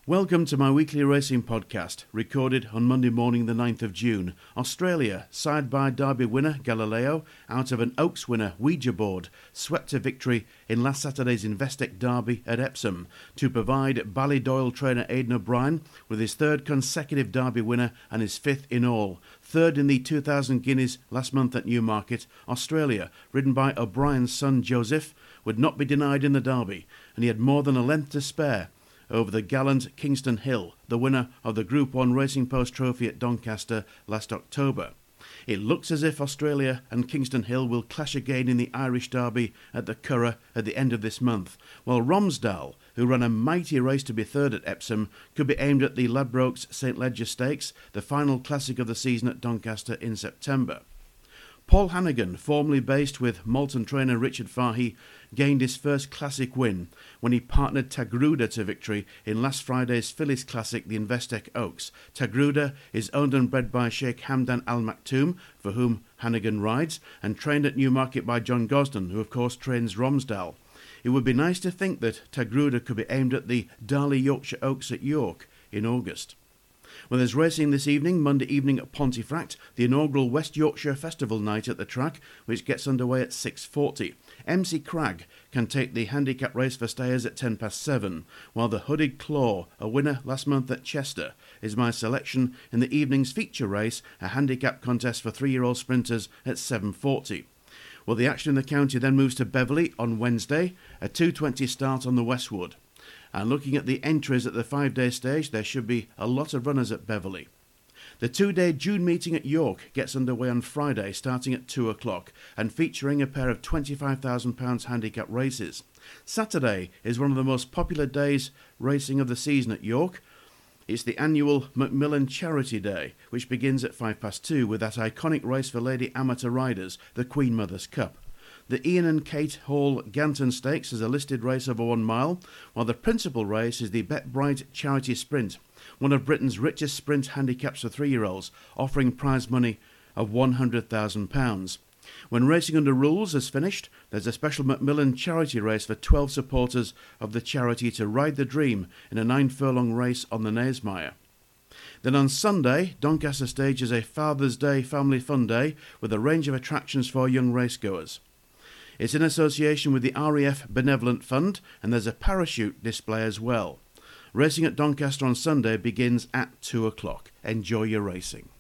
Welcome to my weekly racing podcast, recorded on Monday morning the 9th of June. Australia, side by Derby winner Galileo, out of an Oaks winner Ouija board, swept to victory in last Saturday's Investec Derby at Epsom to provide Ballydoyle trainer Aidan O'Brien with his third consecutive Derby winner and his fifth in all. Third in the 2,000 guineas last month at Newmarket. Australia, ridden by O'Brien's son Joseph, would not be denied in the Derby, and he had more than a length to spare over the gallant Kingston Hill, the winner of the Group 1 Racing Post Trophy at Doncaster last October. It looks as if Australia and Kingston Hill will clash again in the Irish Derby at the Curragh at the end of this month, while Romsdal, who ran a mighty race to be third at Epsom, could be aimed at the Ladbrokes St Leger Stakes, the final classic of the season at Doncaster in September. Paul Hanagan, formerly based with Malton trainer Richard Fahey, gained his first classic win when he partnered Tagruda to victory in last Friday's Phillies Classic, the Investec Oaks. Tagruda is owned and bred by Sheikh Hamdan Al Maktoum, for whom Hanagan rides, and trained at Newmarket by John Gosden, who of course trains Romsdal. It would be nice to think that Tagruda could be aimed at the Darley Yorkshire Oaks at York in August. Well, there's racing this evening, Monday evening at Pontefract, the inaugural West Yorkshire Festival night at the track, which gets underway at 6:40. MC Cragg can take the handicap race for stayers at 7:10, while the Hooded Claw, a winner last month at Chester, is my selection in the evening's feature race, a handicap contest for 3-year-old sprinters at 7:40. Well, the action in the county then moves to Beverley on Wednesday, a 2:20 start on the Westwood. And looking at the entries at the 5-day stage, there should be a lot of runners at Beverley. The 2-day June meeting at York gets underway on Friday, starting at 2 o'clock, and featuring a pair of £25,000 handicap races. Saturday is one of the most popular days racing of the season at York. It's the annual Macmillan Charity Day, which begins at 2:05 with that iconic race for lady amateur riders, the Queen Mother's Cup. The Ian and Kate Hall Ganton Stakes is a listed race over 1 mile, while the principal race is the Bet Bright Charity Sprint, one of Britain's richest sprint handicaps for 3-year-olds, offering prize money of £100,000. When racing under rules is finished, there's a special Macmillan charity race for 12 supporters of the charity to ride the dream in a 9-furlong race on the Knavesmire. Then on Sunday, Doncaster stages a Father's Day family fun day with a range of attractions for young racegoers. It's in association with the RAF Benevolent Fund, and there's a parachute display as well. Racing at Doncaster on Sunday begins at 2 o'clock. Enjoy your racing.